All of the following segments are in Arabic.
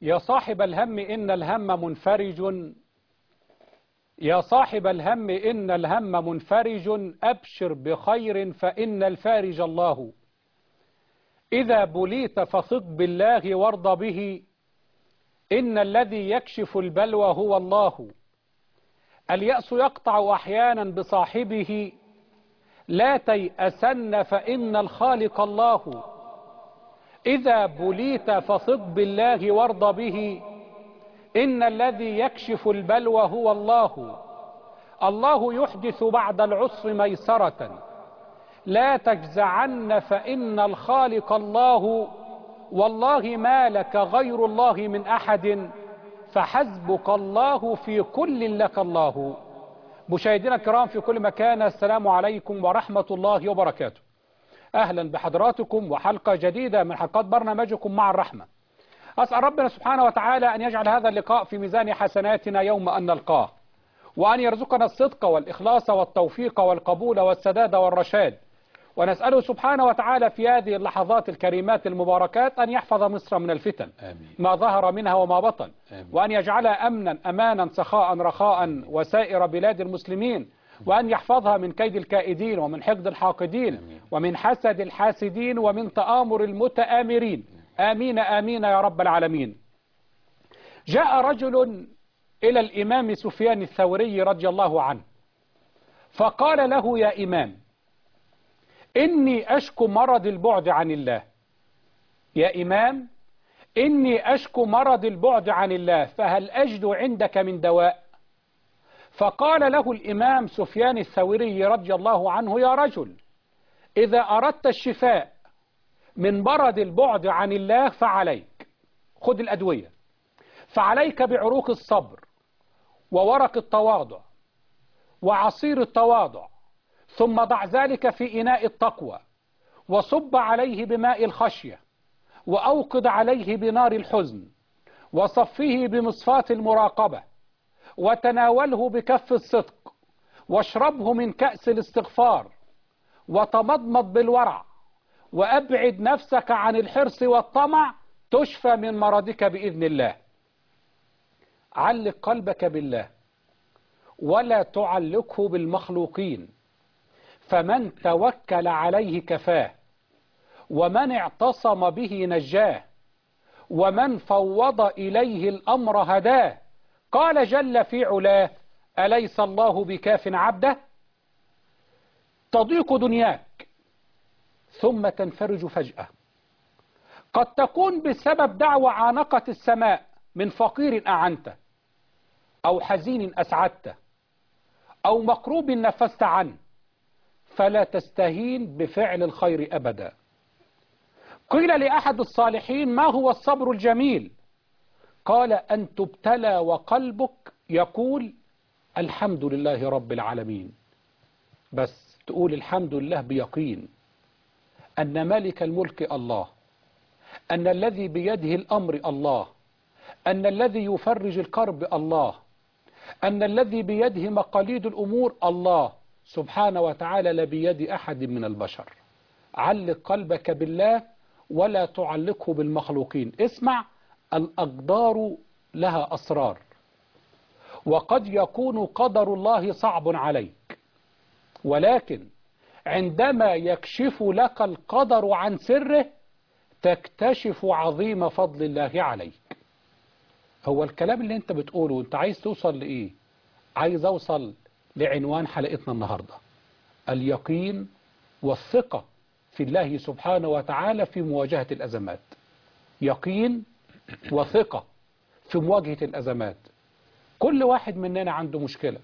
يا صاحب الهم إن الهم منفرج، يا صاحب الهم إن الهم منفرج، أبشر بخير فإن الفارج الله. إذا بليت فثق بالله وارض به، إن الذي يكشف البلوى هو الله. اليأس يقطع أحيانا بصاحبه، لا تيأسن فإن الخالق الله. إذا بليت فثق بالله وارض به، إن الذي يكشف البلوى هو الله. الله يحدث بعد العسر ميسرة، لا تجزعن فإن الخالق الله. والله ما لك غير الله من أحد، فحسبك الله في كل لك الله. مشاهدينا الكرام في كل مكان، السلام عليكم ورحمة الله وبركاته. أهلا بحضراتكم وحلقة جديدة من حلقات برنامجكم مع الرحمة. أسأل ربنا سبحانه وتعالى أن يجعل هذا اللقاء في ميزان حسناتنا يوم أن نلقاه، وأن يرزقنا الصدق والإخلاص والتوفيق والقبول والسداد والرشاد. ونسأله سبحانه وتعالى في هذه اللحظات الكريمات المباركات أن يحفظ مصر من الفتن، آمين، ما ظهر منها وما بطن، آمين، وأن يجعلها أمنا أمانا سخاء رخاء وسائر بلاد المسلمين، وأن يحفظها من كيد الكائدين ومن حقد الحاقدين، آمين، ومن حسد الحاسدين ومن تآمر المتآمرين، آمين آمين يا رب العالمين. جاء رجل إلى الإمام سفيان الثوري رضي الله عنه فقال له: يا إمام، إني أشكو مرض البعد عن الله. يا إمام، إني أشكو مرض البعد عن الله، فهل أجد عندك من دواء؟ فقال له الإمام سفيان الثوري رضي الله عنه: يا رجل، إذا أردت الشفاء من مرض البعد عن الله فعليك، خذ الأدوية، فعليك بعروق الصبر وورق التواضع وعصير التواضع، ثم ضع ذلك في إناء التقوى، وصب عليه بماء الخشية، وأوقد عليه بنار الحزن، وصفيه بمصفاة المراقبة، وتناوله بكف الصدق، واشربه من كأس الاستغفار، وتمضمض بالورع، وأبعد نفسك عن الحرص والطمع، تشفى من مرضك بإذن الله. علق قلبك بالله ولا تعلقه بالمخلوقين، فمن توكل عليه كفاه، ومن اعتصم به نجاه، ومن فوض إليه الأمر هداه. قال جل في علاه: أليس الله بكاف عبده؟ تضيق دنياك ثم تنفرج فجأة، قد تكون بسبب دعوة عانقت السماء من فقير أعنته، أو حزين أسعدته، أو مكروب نفست عنه، فلا تستهين بفعل الخير أبدا. قيل لأحد الصالحين: ما هو الصبر الجميل؟ قال: أن تبتلى وقلبك يقول الحمد لله رب العالمين، بس تقول الحمد لله بيقين أن مالك الملك الله، أن الذي بيده الأمر الله، أن الذي يفرج الكرب الله، أن الذي بيده مقاليد الأمور الله سبحانه وتعالى، لا بيد أحد من البشر. علق قلبك بالله ولا تعلقه بالمخلوقين. اسمع، الأقدار لها أسرار، وقد يكون قدر الله صعب عليك، ولكن عندما يكشف لك القدر عن سره تكتشف عظيم فضل الله عليك. هو الكلام اللي انت بتقوله انت عايز توصل لإيه؟ عايز أوصل لعنوان حلقتنا النهاردة: اليقين والثقة في الله سبحانه وتعالى في مواجهة الأزمات. يقين وثقة في مواجهة الأزمات. كل واحد مننا عنده مشكلة.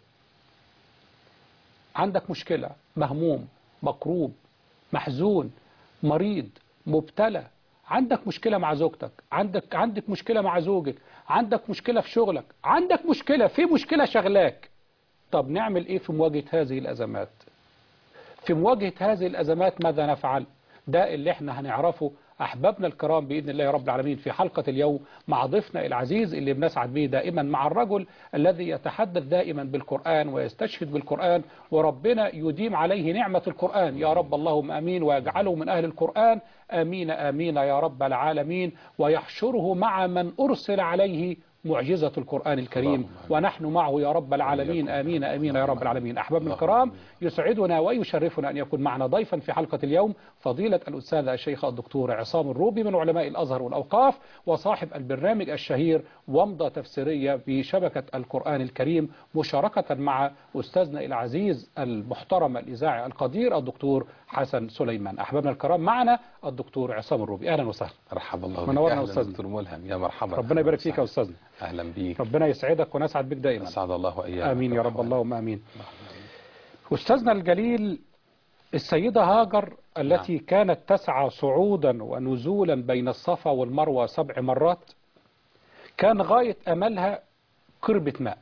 عندك مشكلة، مهموم، مكروب، محزون، مريض، مبتلى، عندك مشكلة مع زوجتك، عندك مشكلة مع زوجك، عندك مشكلة في شغلك، عندك مشكلة في مشكلة شغلاك. طب نعمل ايه في مواجهة هذه الأزمات؟ في مواجهة هذه الأزمات ماذا نفعل؟ ده اللي احنا هنعرفه أحبابنا الكرام بإذن الله رب العالمين في حلقة اليوم مع ضيفنا العزيز اللي بنسعد به دائما، مع الرجل الذي يتحدث دائما بالقرآن ويستشهد بالقرآن، وربنا يديم عليه نعمة القرآن يا رب اللهم أمين، ويجعله من أهل القرآن آمين آمين يا رب العالمين، ويحشره مع من أرسل عليه معجزة القرآن الكريم، ونحن معه يا رب العالمين آمين آمين يا رب العالمين. أحبابنا الكرام، يسعدنا ويشرفنا أن يكون معنا ضيفا في حلقة اليوم فضيلة الأستاذ الشيخ الدكتور عصام الروبي من علماء الأزهر والأوقاف، وصاحب البرنامج الشهير ومضة تفسيرية بشبكة القرآن الكريم، مشاركة مع أستاذنا العزيز المحترم الإذاعي القدير الدكتور حسن سليمان. أحبابنا الكرام، معنا الدكتور عصام الروبي. أهلا وسهلا. مرحبا الله بك. منورنا أهلا أستاذنا دكتور ملهم، يا مرحبا. ربنا يبارك فيك يا أستاذنا. أهلا بيك. ربنا يسعدك ونسعد بك دائما. أسعد الله وإياك. آمين يا رب اللهم آمين. أستاذنا الجليل، السيدة هاجر التي كانت تسعى صعودا ونزولا بين الصفا والمروة 7 مرات، كان غاية أملها قربة ماء،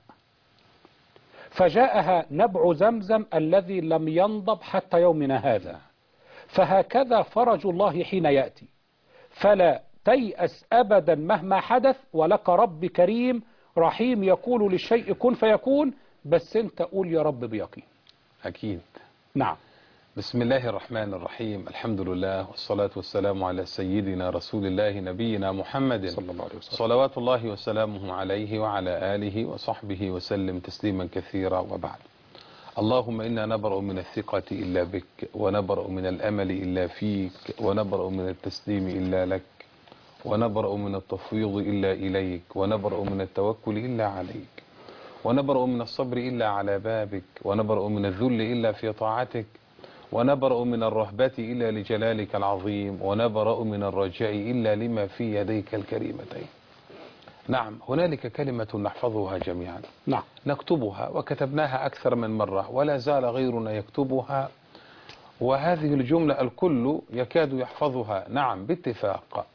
فجاءها نبع زمزم الذي لم ينضب حتى يومنا هذا. فهكذا فرج الله حين يأتي، فلا تيأس أبدا مهما حدث، ولك رب كريم رحيم يقول للشيء كن فيكون، بس انت قول يا رب بيقين. أكيد. نعم. بسم الله الرحمن الرحيم، الحمد لله والصلاة والسلام على سيدنا رسول الله نبينا محمد صلى الله عليه وسلم، صلوات الله وسلامه عليه وعلى آله وصحبه وسلم تسليما كثيرا، وبعد. اللهم إنا نبرأ من الثقة إلا بك، ونبرأ من الأمل إلا فيك، ونبرأ من التسليم إلا لك، ونبرأ من التفويض إلا إليك، ونبرأ من التوكل إلا عليك، ونبرأ من الصبر إلا على بابك، ونبرأ من الذل إلا في طاعتك، ونبرأ من الرهبة إلا لجلالك العظيم، ونبرأ من الرجاء إلا لما في يديك الكريمتين. نعم، هنالك كلمة نحفظها جميعا، نعم، نكتبها وكتبناها أكثر من مرة، ولا زال غيرنا يكتبها، وهذه الجملة الكل يكاد يحفظها. نعم، باتفاق: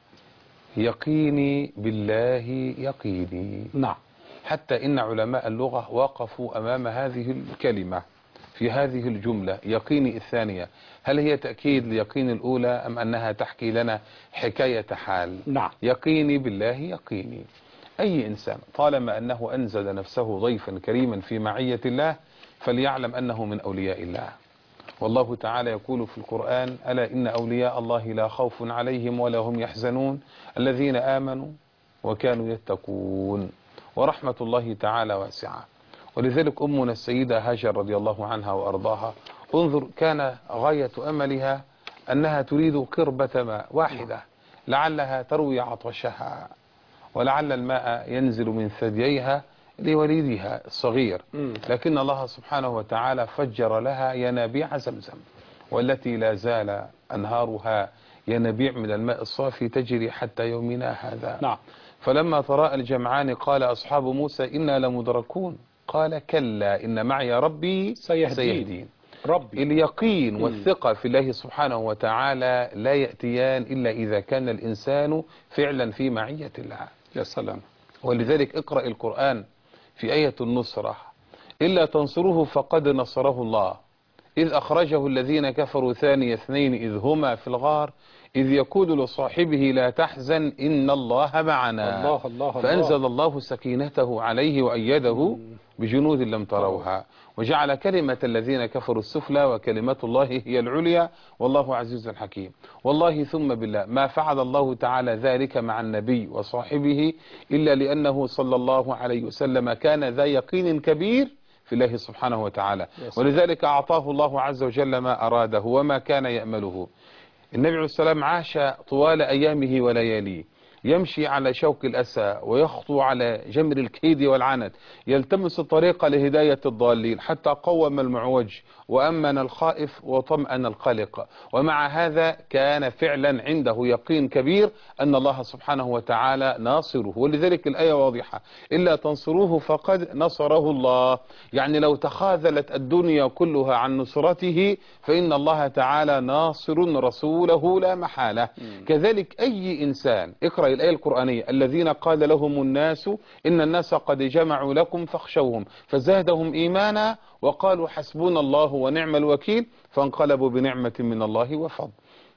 يقيني بالله يقيني. نعم. حتى إن علماء اللغة وقفوا أمام هذه الكلمة في هذه الجملة يقيني الثانية، هل هي تأكيد ليقين الأولى أم أنها تحكي لنا حكاية حال؟ نعم. يقيني بالله يقيني. أي إنسان طالما أنه أنزل نفسه ضيفا كريما في معية الله فليعلم أنه من أولياء الله. والله تعالى يقول في القرآن: ألا إن أولياء الله لا خوف عليهم ولا هم يحزنون الذين آمنوا وكانوا يتقون. ورحمة الله تعالى واسعة. ولذلك أمنا السيدة هاجر رضي الله عنها وأرضاها، انظر، كان غاية أملها أنها تريد قربة ماء واحدة لعلها تروي عطشها، ولعل الماء ينزل من ثدييها لوليدها الصغير، لكن الله سبحانه وتعالى فجر لها ينابيع زمزم، والتي لا زال أنهارها ينابيع من الماء الصافي تجري حتى يومنا هذا. نعم. فلما تراءى الجمعان قال أصحاب موسى إنا لمدركون، قال كلا إن معي ربي سيهدين. ربي. اليقين والثقة في الله سبحانه وتعالى لا يأتيان إلا إذا كان الإنسان فعلا في معية الله. يا سلام. ولذلك اقرأ القرآن في آية النصرة: إلا تنصروه فقد نصره الله إذ أخرجه الذين كفروا ثاني اثنين إذ هما في الغار إذ يقول لصاحبه لا تحزن إن الله معنا. الله الله فأنزل الله سكينته عليه وأيده بجنود لم تروها وجعل كلمة الذين كفروا السفلى وكلمة الله هي العليا والله عزيز حكيم. والله ثم بالله ما فعل الله تعالى ذلك مع النبي وصاحبه إلا لأنه صلى الله عليه وسلم كان ذا يقين كبير في الله سبحانه وتعالى، ولذلك أعطاه الله عز وجل ما أراده وما كان يأمله. النبي عليه السلام عاش طوال أيامه ولياليه يمشي على شوك الأسى ويخطو على جمر الكيد والعنت، يلتمس الطريق لهداية الضالين حتى قوم المعوج وأمن الخائف وطمأن القلق، ومع هذا كان فعلا عنده يقين كبير أن الله سبحانه وتعالى ناصره. ولذلك الآية واضحة: إلا تنصروه فقد نصره الله. يعني لو تخاذلت الدنيا كلها عن نصرته فإن الله تعالى ناصر رسوله لا محالة. كذلك أي إنسان، اقرأ الآية القرآنية: الذين قال لهم الناس إن الناس قد جمعوا لكم فاخشوهم فزادهم إيمانا وقالوا حسبنا الله ونعم الوكيل فانقلبوا بنعمة من الله وفضل.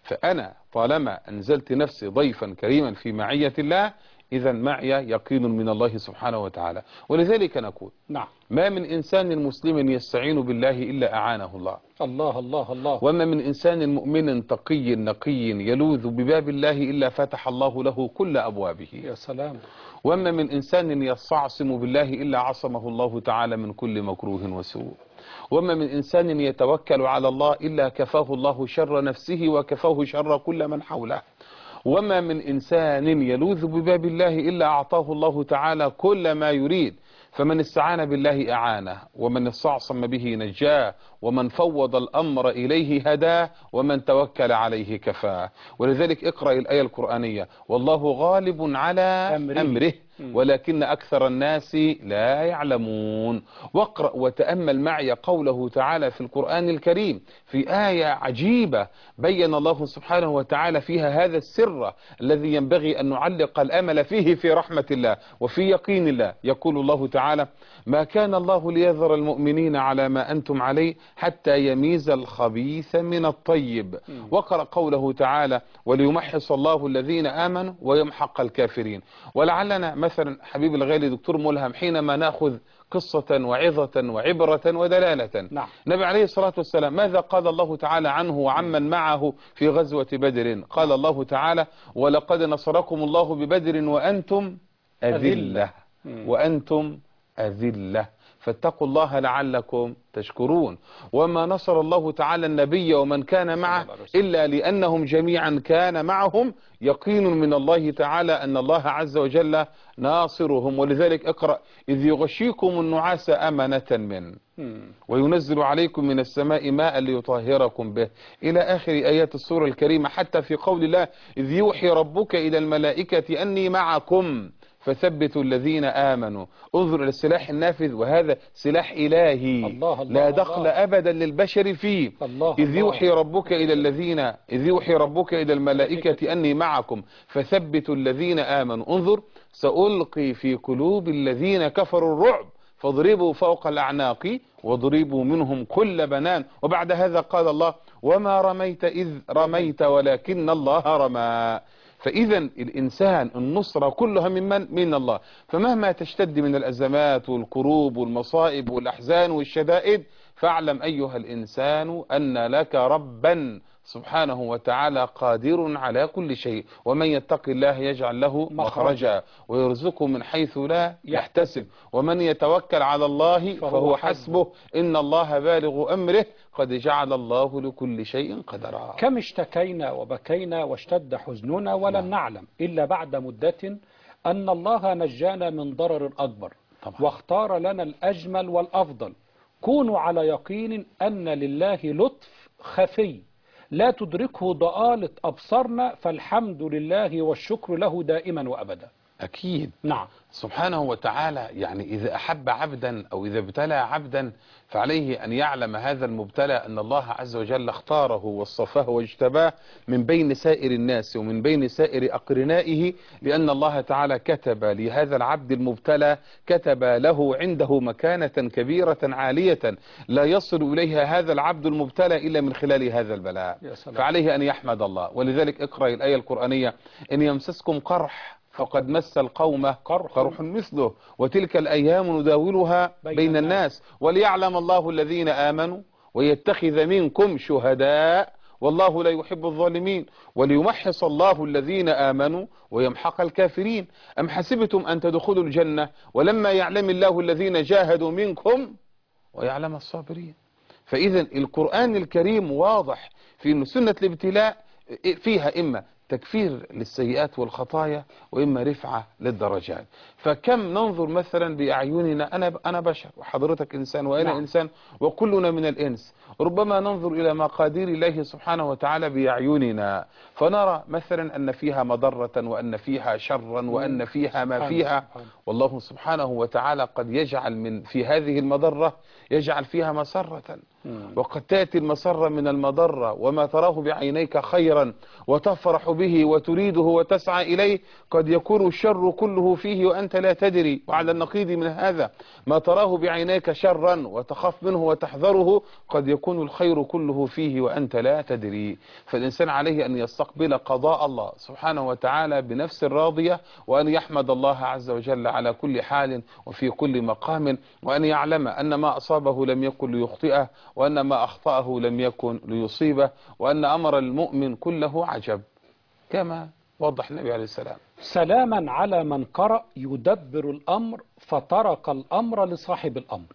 فأنا طالما أنزلت نفسي ضيفا كريما في معية الله، إذا معي يقين من الله سبحانه وتعالى. ولذلك نقول نعم. ما من إنسان مسلم يستعين بالله إلا أعانه الله. الله الله الله. وما من إنسان مؤمن تقي نقي يلوذ بباب الله إلا فتح الله له كل أبوابه. يا سلام. وما من إنسان يستعصم بالله إلا عصمه الله تعالى من كل مكروه وسوء. وما من إنسان يتوكل على الله إلا كفاه الله شر نفسه وكفاه شر كل من حوله. وما من إنسان يلوذ بباب الله إلا أعطاه الله تعالى كل ما يريد. فمن استعان بالله أعانه، ومن استعصم به نجاه، ومن فوض الأمر إليه هداه، ومن توكل عليه كفاه. ولذلك اقرأ الآية القرآنية: والله غالب على أمره ولكن أكثر الناس لا يعلمون. واقرأ وتأمل معي قوله تعالى في القرآن الكريم في آية عجيبة بين الله سبحانه وتعالى فيها هذا السر الذي ينبغي أن نعلق الأمل فيه في رحمة الله وفي يقين الله. يقول الله تعالى: ما كان الله ليذر المؤمنين على ما أنتم عليه حتى يميز الخبيث من الطيب. وقرأ قوله تعالى: وليمحص الله الذين آمنوا ويمحق الكافرين. ولعلنا مثلا حبيب الغالي دكتور ملهم حينما نأخذ قصة وعظة وعبرة ودلالة، نعم. النبي عليه الصلاة والسلام ماذا قال الله تعالى عنه وعمن معه في غزوة بدر؟ قال الله تعالى: ولقد نصركم الله ببدر وأنتم أذلة وأنتم أذلة فاتقوا الله لعلكم تشكرون. وما نصر الله تعالى النبي ومن كان معه إلا لأنهم جميعا كان معهم يقين من الله تعالى أن الله عز وجل ناصرهم. ولذلك اقرأ: إذ يغشيكم النعاس أمنة منه وينزل عليكم من السماء ماء ليطهركم به، إلى آخر آيات السورة الكريمة. حتى في قول الله: إذ يوحي ربك إلى الملائكة أني معكم فثبتوا الذين آمنوا. انظر إلى السلاح النافذ، وهذا سلاح إلهي الله الله لا دخل أبدا للبشر فيه. إذ يوحي ربك إلى الذين إذ يوحي ربك إلى الملائكة أني معكم فثبتوا الذين آمنوا. انظر: سألقي في قلوب الذين كفروا الرعب فاضربوا فوق الأعناق واضربوا منهم كل بنان. وبعد هذا قال الله: وما رميت إذ رميت ولكن الله رمى. فإذا الإنسان النصرة كلها من الله. فمهما تشتد من الأزمات والكروب والمصائب والأحزان والشدائد، فاعلم أيها الإنسان أن لك ربا سبحانه وتعالى قادر على كل شيء. ومن يتق الله يجعل له مخرجا ويرزقه من حيث لا يحتسب، ومن يتوكل على الله فهو حسبه إن الله بالغ أمره قد جعل الله لكل شيء قدرا. كم اشتكينا وبكينا واشتد حزننا ولم نعلم إلا بعد مدة أن الله نجانا من ضرر أكبر واختار لنا الأجمل والأفضل. كونوا على يقين أن لله لطف خفي لا تدركه ضآلة أبصارنا، فالحمد لله والشكر له دائما وأبدا. أكيد. نعم. سبحانه وتعالى يعني إذا أحب عبدا أو إذا ابتلى عبدا فعليه أن يعلم هذا المبتلى أن الله عز وجل اختاره واصطفاه واجتباه من بين سائر الناس ومن بين سائر أقرنائه، لأن الله تعالى كتب لهذا العبد المبتلى، كتب له عنده مكانة كبيرة عالية لا يصل إليها هذا العبد المبتلى إلا من خلال هذا البلاء. فعليه أن يحمد الله. ولذلك اقرأ الآية القرآنية: إن يمسسكم قرح فقد مس القوم قرح مثله وتلك الأيام نداولها بين الناس وليعلم الله الذين آمنوا ويتخذ منكم شهداء والله لا يحب الظالمين وليمحص الله الذين آمنوا ويمحق الكافرين. أم حسبتم أن تدخلوا الجنة ولما يعلم الله الذين جاهدوا منكم ويعلم الصابرين. فإذا القرآن الكريم واضح في أن سنة الابتلاء فيها إما تكفير للسيئات والخطايا وإما رفعة للدرجات. فكم ننظر مثلا بأعيننا، أنا بشر وحضرتك إنسان وأنا إنسان وكلنا من الإنس، ربما ننظر إلى مقادير الله سبحانه وتعالى بأعيننا فنرى مثلا أن فيها مضرة وأن فيها شرا وأن فيها ما فيها، والله سبحانه وتعالى قد يجعل في هذه المضرة يجعل فيها مسرة، وقد تأتي المسرة من المضرة وما تراه بعينيك خيرا وتفرح به وتريده وتسعى إليه قد يكون الشر كله فيه وأنت لا تدري. وعلى النقيض من هذا ما تراه بعينيك شرا وتخاف منه وتحذره قد يكون الخير كله فيه وأنت لا تدري. فالإنسان عليه أن يستقبل قضاء الله سبحانه وتعالى بنفس راضية، وأن يحمد الله عز وجل على كل حال وفي كل مقام، وأن يعلم أن ما أصابه لم يكن ليخطئه، وأن ما أخطأه لم يكن ليصيبه، وأن أمر المؤمن كله عجب كما وضح النبي عليه السلام. سلاما على من قرأ يدبر الأمر فترك الأمر لصاحب الأمر.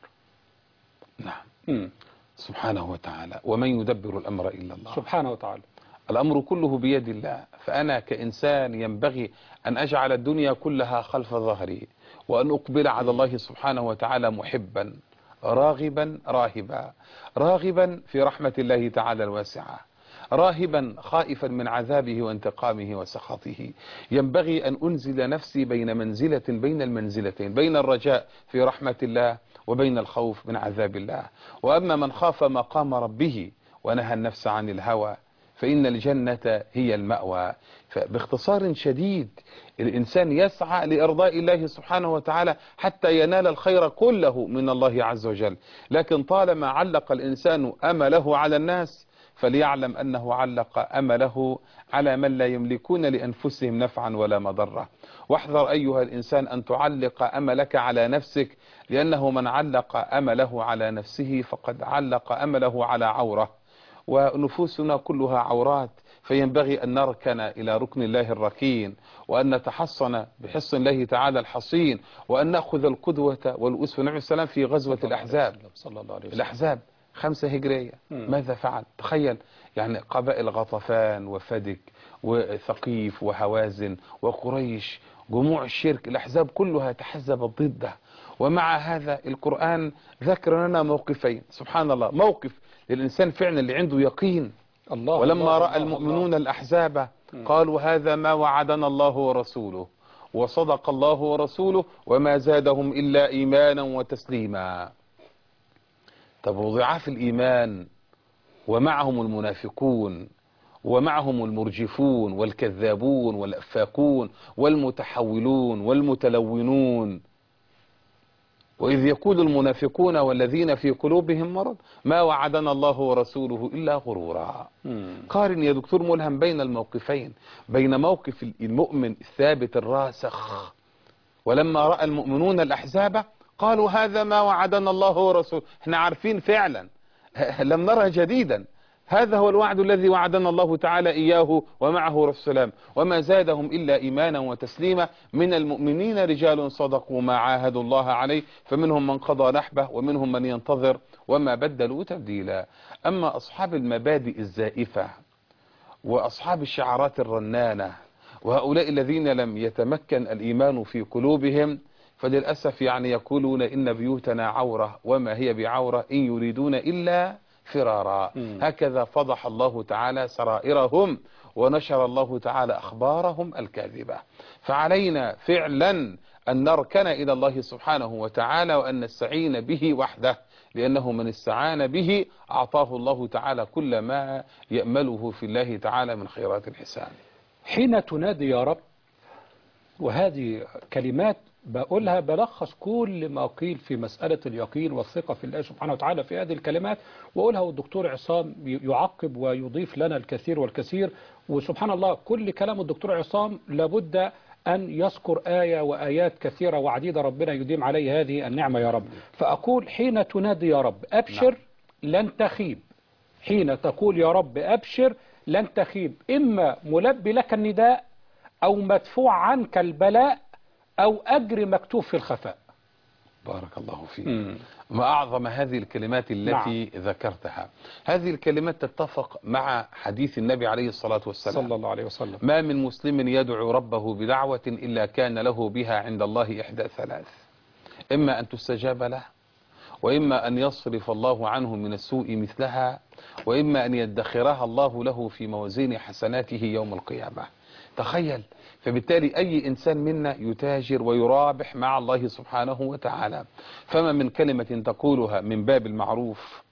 نعم. سبحانه وتعالى. ومن يدبر الأمر إلا الله سبحانه وتعالى. الأمر كله بيد الله. فأنا كإنسان ينبغي أن أجعل الدنيا كلها خلف ظهري، وأن أقبل على الله سبحانه وتعالى محبا راغبا راهبا، راغبا في رحمة الله تعالى الواسعة، راهبا خائفا من عذابه وانتقامه وسخطه. ينبغي أن أنزل نفسي بين منزلة بين المنزلتين، بين الرجاء في رحمة الله وبين الخوف من عذاب الله. وأما من خاف مقام ربه ونهى النفس عن الهوى فإن الجنة هي المأوى. فباختصار شديد الإنسان يسعى لإرضاء الله سبحانه وتعالى حتى ينال الخير كله من الله عز وجل. لكن طالما علق الإنسان أمله على الناس فليعلم أنه علق أمله على من لا يملكون لأنفسهم نفعا ولا مضرة. واحذر أيها الإنسان أن تعلق أملك على نفسك، لأنه من علق أمله على نفسه فقد علق أمله على عورة، ونفوسنا كلها عورات. فينبغي أن نركن إلى ركن الله الركين، وأن نتحصن بحصن الله تعالى الحصين، وأن نأخذ القدوة والأسوة. النبي صلى الله عليه وسلم في غزوة الأحزاب، الأحزاب 5 هجرية ماذا فعل؟ تخيل يعني قبائل غطفان وفدك وثقيف وهوازن وقريش، جموع الشرك، الأحزاب كلها تحزبت ضده. ومع هذا القرآن ذكر لنا موقفين. سبحان الله، موقف للإنسان فعلا اللي عنده يقين. الله ولما الله رأى الله المؤمنون الله. الأحزاب قالوا هذا ما وعدنا الله ورسوله وصدق الله ورسوله وما زادهم إلا إيمانا وتسليما. طب وضعاف الإيمان ومعهم المنافقون ومعهم المرجفون والكذابون والأفاكون والمتحولون والمتلونون. وإذ يقول المنافقون والذين في قلوبهم مرض ما وعدنا الله ورسوله إلا غرورا. قارن يا دكتور ملهم بين الموقفين، بين موقف المؤمن الثابت الراسخ ولما رأى المؤمنون الأحزاب قالوا هذا ما وعدنا الله ورسوله، احنا عارفين فعلا لم نرى جديدا، هذا هو الوعد الذي وعدنا الله تعالى إياه ومعه رسول وما زادهم إلا إيمانا وتسليما. من المؤمنين رجال صدقوا ما عاهدوا الله عليه فمنهم من قضى نحبه ومنهم من ينتظر وما بدلوا تبديلا. أما أصحاب المبادئ الزائفة وأصحاب الشعارات الرنانة وهؤلاء الذين لم يتمكن الإيمان في قلوبهم فللأسف يعني يقولون إن بيوتنا عورة وما هي بعورة إن يريدون إلا فرارا. هكذا فضح الله تعالى سرائرهم ونشر الله تعالى أخبارهم الكاذبة. فعلينا فعلا أن نركن إلى الله سبحانه وتعالى وأن نستعين به وحده، لأنه من استعان به أعطاه الله تعالى كل ما يأمله في الله تعالى من خيرات الحسان. حين تنادي يا رب، وهذه كلمات بقولها بلخص كل ما قيل في مسألة اليقين والثقة في الله سبحانه وتعالى في هذه الكلمات، وأقولها والدكتور عصام يعقب ويضيف لنا الكثير والكثير. وسبحان الله كل كلام الدكتور عصام لابد أن يذكر آية وآيات كثيرة وعديدة ربنا يديم عليه هذه النعمة يا رب. فأقول حين تنادي يا رب أبشر لن تخيب، حين تقول يا رب أبشر لن تخيب، إما ملبي لك النداء أو مدفوع عنك البلاء أو أجر مكتوب في الخفاء. بارك الله فيك. ما أعظم هذه الكلمات التي ذكرتها. هذه الكلمات تتفق مع حديث النبي عليه الصلاة والسلام صلى الله عليه وسلم: ما من مسلم يدعو ربه بدعوة إلا كان له بها عند الله إحدى 3: إما أن تستجاب له، وإما أن يصرف الله عنه من السوء مثلها، وإما أن يدخرها الله له في موازين حسناته يوم القيامة. تخيل. فبالتالي أي إنسان منا يتاجر ويرابح مع الله سبحانه وتعالى، فما من كلمة تقولها من باب المعروف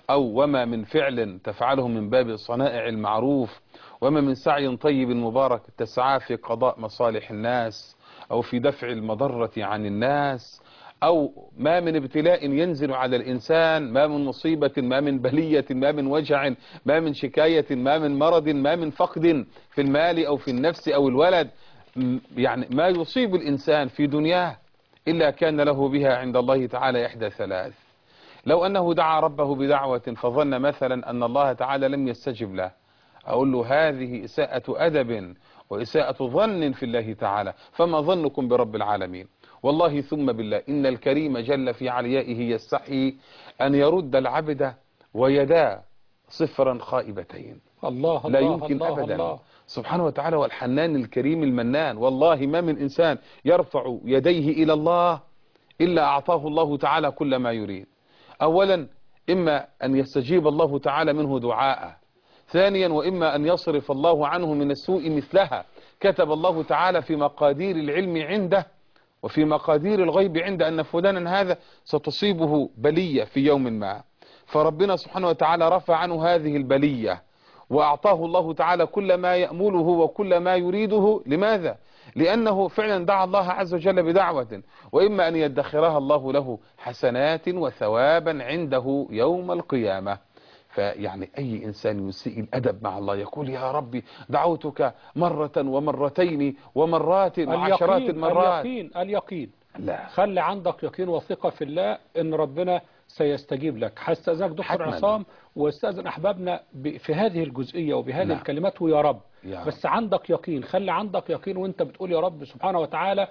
أو وما من فعل تفعله من باب صنائع المعروف، وما من سعي طيب مبارك تسعى في قضاء مصالح الناس أو في دفع المضرة عن الناس، أو ما من ابتلاء ينزل على الإنسان، ما من مصيبة، ما من بلية، ما من وجع، ما من شكاية، ما من مرض، ما من فقد في المال أو في النفس أو الولد، يعني ما يصيب الإنسان في دنياه إلا كان له بها عند الله تعالى إحدى ثلاث. لو أنه دعا ربه بدعوة فظن مثلا أن الله تعالى لم يستجب له، أقول له هذه إساءة أدب وإساءة ظن في الله تعالى، فما ظنكم برب العالمين؟ والله ثم بالله إن الكريم جل في عليائه يستحي أن يرد العبد ويدا صفرا خائبتين. الله لا الله يمكن الله أبدا. الله. سبحانه وتعالى والحنان الكريم المنان. والله ما من إنسان يرفع يديه إلى الله إلا أعطاه الله تعالى كل ما يريد. أولا إما أن يستجيب الله تعالى منه دعاءه، ثانيا وإما أن يصرف الله عنه من السوء مثلها. كتب الله تعالى في مقادير العلم عنده وفي مقادير الغيب عنده أن فلانا هذا ستصيبه بلية في يوم ما، فربنا سبحانه وتعالى رفع عنه هذه البلية وأعطاه الله تعالى كل ما يأمله وكل ما يريده. لماذا؟ لأنه فعلا دعا الله عز وجل بدعوة، وإما أن يدخرها الله له حسنات وثوابا عنده يوم القيامة. فيعني أي إنسان يسيء الأدب مع الله يقول يا ربي دعوتك مرة ومرتين ومرات وعشرات المرات. اليقين لا، خلي عندك يقين وثقة في الله ان ربنا سيستجيب لك. هستأذنك دكتور حتماً. عصام واستأذن احبابنا في هذه الجزئية وبهذه نعم. الكلمات، ويا رب يا بس عندك يقين، خلي عندك يقين وانت بتقول يا رب سبحانه وتعالى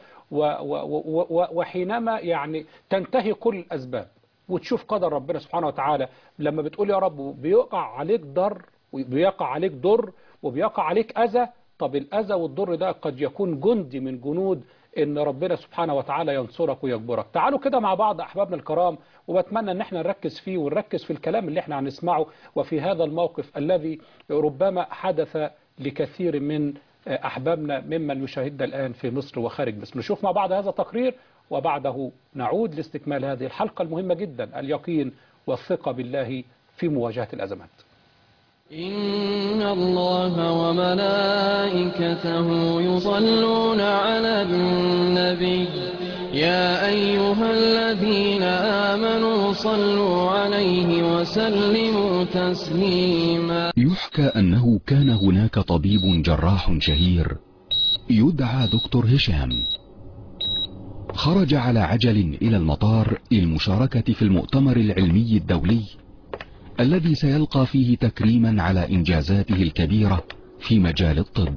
وحينما يعني تنتهي كل الأسباب وتشوف قدر ربنا سبحانه وتعالى، لما بتقول يا رب بيقع عليك ضر وبيقع عليك ضر وبيقع عليك أذى. طب الأذى والضر ده قد يكون جندي من جنود ان ربنا سبحانه وتعالى ينصرك ويجبرك. تعالوا كده مع بعض احبابنا الكرام، وبتمنى ان احنا نركز فيه ونركز في الكلام اللي احنا هنسمعه وفي هذا الموقف الذي ربما حدث لكثير من احبابنا ممن يشاهدنا الان في مصر وخارج مصر. نشوف مع بعض هذا التقرير وبعده نعود لاستكمال هذه الحلقة المهمة جدا، اليقين والثقة بالله في مواجهة الأزمات. إن الله وملائكته يصلون على النبي يا أيها الذين آمنوا صلوا عليه وسلموا تسليما. يحكى أنه كان هناك طبيب جراح شهير يدعى دكتور هشام، خرج على عجل إلى المطار للمشاركة في المؤتمر العلمي الدولي الذي سيلقى فيه تكريما على إنجازاته الكبيرة في مجال الطب.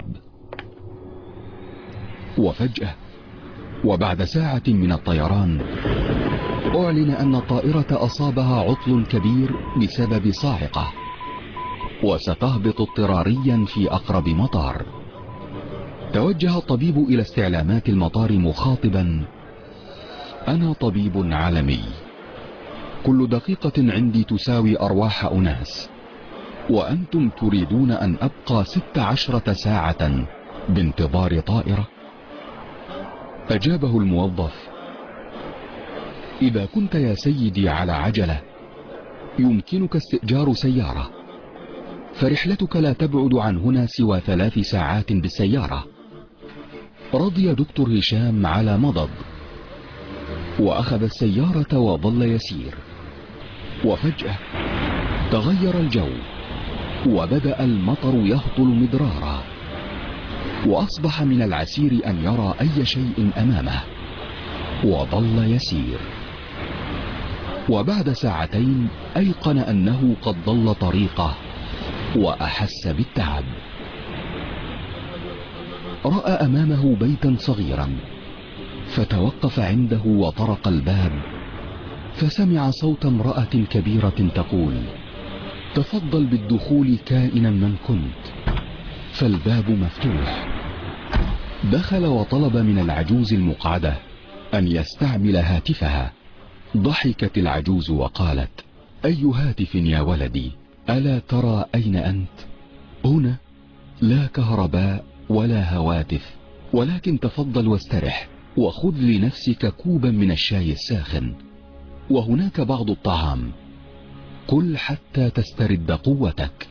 وفجأة وبعد ساعة من الطيران أعلن أن الطائرة أصابها عطل كبير بسبب صاعقة وستهبط اضطراريا في أقرب مطار. توجه الطبيب إلى استعلامات المطار مخاطبا: أنا طبيب عالمي، كل دقيقة عندي تساوي أرواح أناس، وأنتم تريدون أن أبقى 16 ساعة بانتظار طائرة؟ أجابه الموظف: إذا كنت يا سيدي على عجلة يمكنك استئجار سيارة، فرحلتك لا تبعد عن هنا سوى 3 ساعات بالسيارة. رضي دكتور هشام على مضض وأخذ السيارة وظل يسير. وفجأة تغير الجو وبدأ المطر يهطل مدرارا، وأصبح من العسير أن يرى أي شيء أمامه، وظل يسير. وبعد ساعتين أيقن أنه قد ضل طريقه وأحس بالتعب. رأى أمامه بيتا صغيرا فتوقف عنده وطرق الباب، فسمع صوت امرأة كبيرة تقول: تفضل بالدخول كائنا من كنت. فالباب مفتوح. دخل وطلب من العجوز المقعدة أن يستعمل هاتفها. ضحكت العجوز وقالت: أي هاتف يا ولدي؟ ألا ترى أين أنت؟ هنا لا كهرباء ولا هواتف، ولكن تفضل واسترح وخذ لنفسك كوبا من الشاي الساخن، وهناك بعض الطعام. قل حتى تسترد قوتك.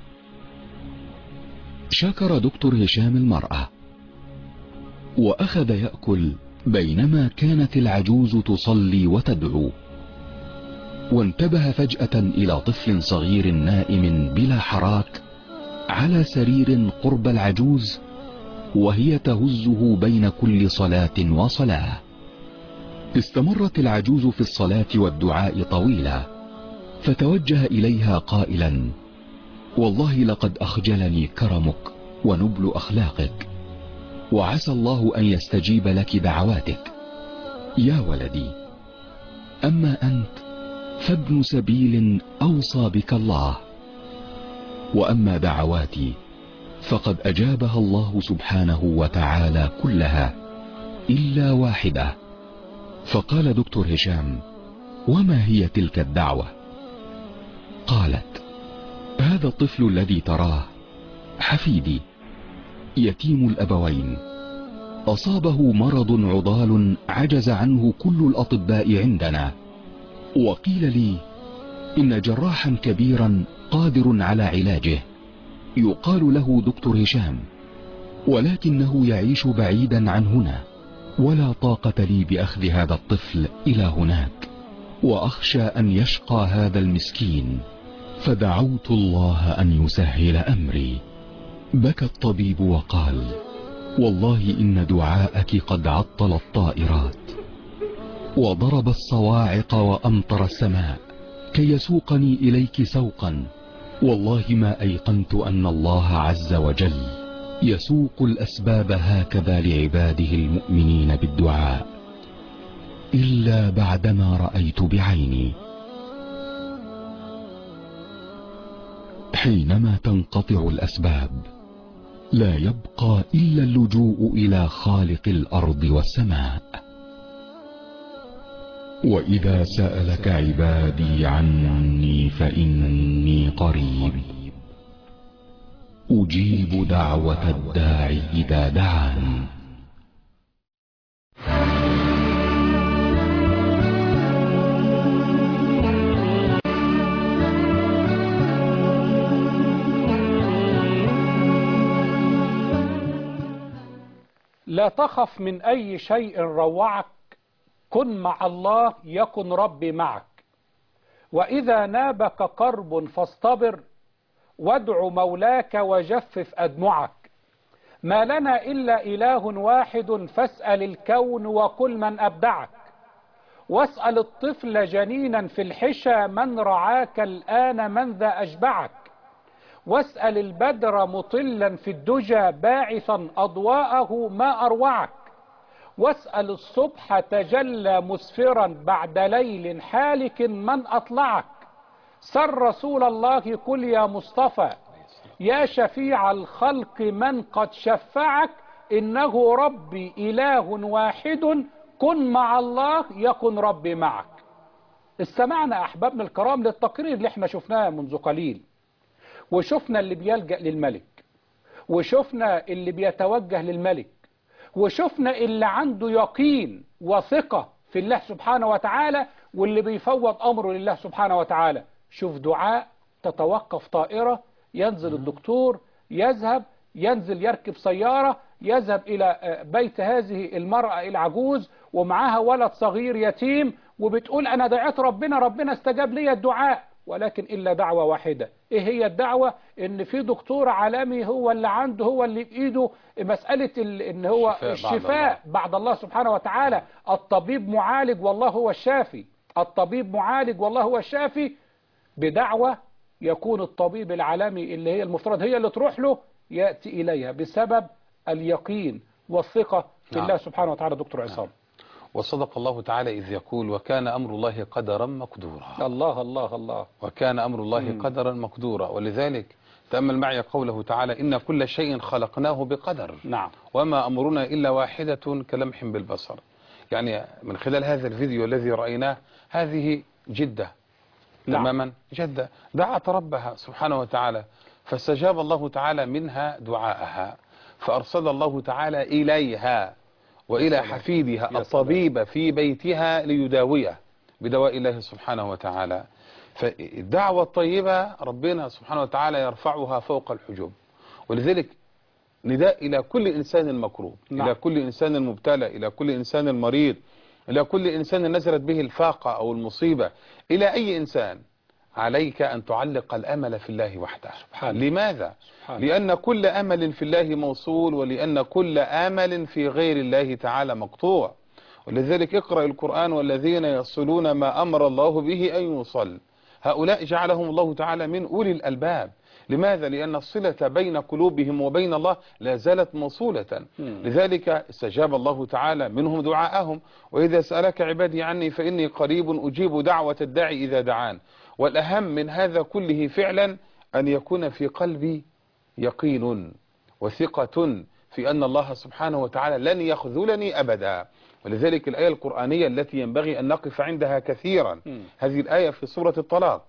شكر دكتور هشام المرأة وأخذ يأكل بينما كانت العجوز تصلي وتدعو، وانتبه فجأة إلى طفل صغير نائم بلا حراك على سرير قرب العجوز وهي تهزه بين كل صلاة وصلاة. استمرت العجوز في الصلاة والدعاء طويلا، فتوجه إليها قائلا: والله لقد أخجلني كرمك ونبل أخلاقك، وعسى الله أن يستجيب لك دعواتك. يا ولدي، أما أنت فابن سبيل أوصى بك الله، وأما دعواتي فقد أجابها الله سبحانه وتعالى كلها إلا واحدة. فقال دكتور هشام: وما هي تلك الدعوة؟ قالت: هذا الطفل الذي تراه حفيدي يتيم الأبوين، أصابه مرض عضال عجز عنه كل الأطباء عندنا، وقيل لي إن جراحا كبيرا قادر على علاجه يقال له دكتور هشام، ولكنه يعيش بعيدا عن هنا، ولا طاقة لي بأخذ هذا الطفل إلى هناك، وأخشى أن يشقى هذا المسكين، فدعوت الله أن يسهل أمري. بكى الطبيب وقال: والله إن دعاءك قد عطل الطائرات وضرب الصواعق وأمطر السماء كي يسوقني إليك سوقا، والله ما أيقنت أن الله عز وجل يسوق الأسباب هكذا لعباده المؤمنين بالدعاء إلا بعدما رأيت بعيني. حينما تنقطع الأسباب لا يبقى إلا اللجوء إلى خالق الأرض والسماء. وإذا سألك عبادي عني فإني قريب أجيب دعوة الداعي إذا دعان. لا تخف من أي شيء روعك، كن مع الله يكن ربي معك. وإذا نابك كرب فاصطبر، وادع مولاك وجفف أدمعك. ما لنا إلا إله واحد، فاسأل الكون وكل من أبدعك. واسأل الطفل جنينا في الحشا، من رعاك الآن من ذا أشبعك. واسأل البدر مطلا في الدجى، باعثا أضواءه ما أروعك. واسأل الصبح تجلى مسفرا بعد ليل حالك، من أطلعك. سر رسول الله قل يا مصطفى، يا شفيع الخلق من قد شفعك. إنه ربي إله واحد، كن مع الله يكن ربي معك. استمعنا أحبابنا الكرام للتقرير اللي احنا شفناه منذ قليل، وشفنا اللي بيلجأ للملك، وشفنا اللي بيتوجه للملك، وشفنا اللي عنده يقين وثقة في الله سبحانه وتعالى، واللي بيفوض أمره لله سبحانه وتعالى. شوف دعاء، تتوقف طائرة، ينزل الدكتور، يذهب، ينزل يركب سيارة، يذهب إلى بيت هذه المرأة العجوز ومعها ولد صغير يتيم، وبتقول أنا دعيت ربنا، ربنا استجاب لي الدعاء، ولكن إلا دعوة واحدة. إيه هي الدعوة؟ إن في دكتور عالمي هو اللي عنده، هو اللي بإيده مسألة إن هو الشفاء بعد الله سبحانه وتعالى. الطبيب معالج والله هو الشافي، الطبيب معالج والله هو الشافي. بدعوة يكون الطبيب العالمي اللي هي المفترض هي اللي تروح له يأتي إليها بسبب اليقين والثقة في الله سبحانه وتعالى. دكتور عصام، وصدق الله تعالى إذ يقول: وكان أمر الله قدرا مقدورا. الله الله الله. وكان أمر الله قدرا مقدورا. ولذلك تأمل معي قوله تعالى: إن كل شيء خلقناه بقدر. نعم. وما أمرنا إلا واحدة كلمح بالبصر. يعني من خلال هذا الفيديو الذي رأيناه، هذه جدة تماما، جدة دعت ربها سبحانه وتعالى، فاستجاب الله تعالى منها دعاءها، فأرسل الله تعالى إليها وإلى حفيدها الطبيب في بيتها ليداويه بدواء الله سبحانه وتعالى. فالدعوة الطيبة ربنا سبحانه وتعالى يرفعها فوق الحجب، ولذلك نداء إلى كل إنسان مكروب، نعم. إلى كل إنسان مبتلى، إلى كل إنسان مريض، إلى كل إنسان نزلت به الفاقة أو المصيبة، إلى أي إنسان، عليك أن تعلق الأمل في الله وحده. لماذا؟ لأن كل أمل في الله موصول، ولأن كل آمل في غير الله تعالى مقطوع. ولذلك اقرأ القرآن: والذين يصلون ما أمر الله به أن يوصل، هؤلاء جعلهم الله تعالى من أولي الألباب. لماذا؟ لأن الصلة بين قلوبهم وبين الله لا زالت موصولة. لذلك استجاب الله تعالى منهم دعاءهم: وإذا سألك عبادي عني فإني قريب أجيب دعوة الداعي إذا دعان. والأهم من هذا كله فعلا أن يكون في قلبي يقين وثقة في أن الله سبحانه وتعالى لن يخذلني أبدا. ولذلك الآية القرآنية التي ينبغي أن نقف عندها كثيرا هذه الآية في سورة الطلاق: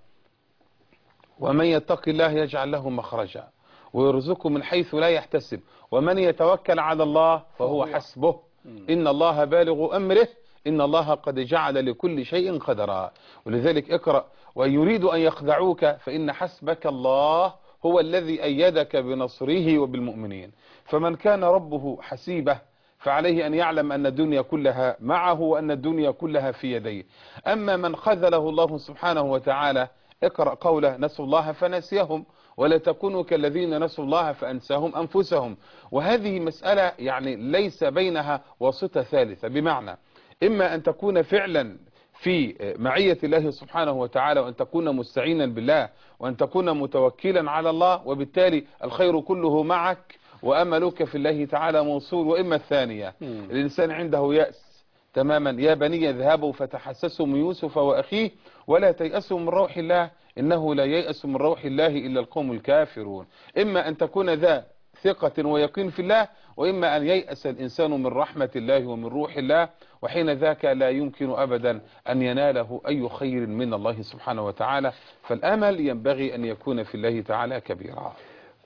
ومن يتق الله يجعل له مخرجا ويرزقه من حيث لا يحتسب ومن يتوكل على الله فهو حسبه إن الله بالغ أمره إن الله قد جعل لكل شيء قدرا. ولذلك اقرأ: ويريد أن يخدعوك فإن حسبك الله هو الذي أيدك بنصره وبالمؤمنين. فمن كان ربه حسيبه فعليه أن يعلم أن الدنيا كلها معه وأن الدنيا كلها في يديه. أما من خذله الله سبحانه وتعالى، اقرأ قوله: نسوا الله فنسيهم ولا تكونوا كالذين نسوا الله فأنساهم أنفسهم. وهذه مسألة يعني ليس بينها واسطة ثالثة، بمعنى إما أن تكون فعلا في معية الله سبحانه وتعالى، وأن تكون مستعينا بالله، وأن تكون متوكلا على الله، وبالتالي الخير كله معك وأملك في الله تعالى موصول. وإما الثانية، الإنسان عنده يأس تماما: يا بني اذهبوا فتحسسوا من يوسف وأخيه ولا تيأسوا من روح الله إنه لا ييأس من روح الله إلا القوم الكافرون. إما أن تكون ذا ثقة ويقين في الله، وإما أن ييأس الإنسان من رحمة الله ومن روح الله، وحين ذاك لا يمكن أبدا أن يناله أي خير من الله سبحانه وتعالى. فالأمل ينبغي أن يكون في الله تعالى كبيرا.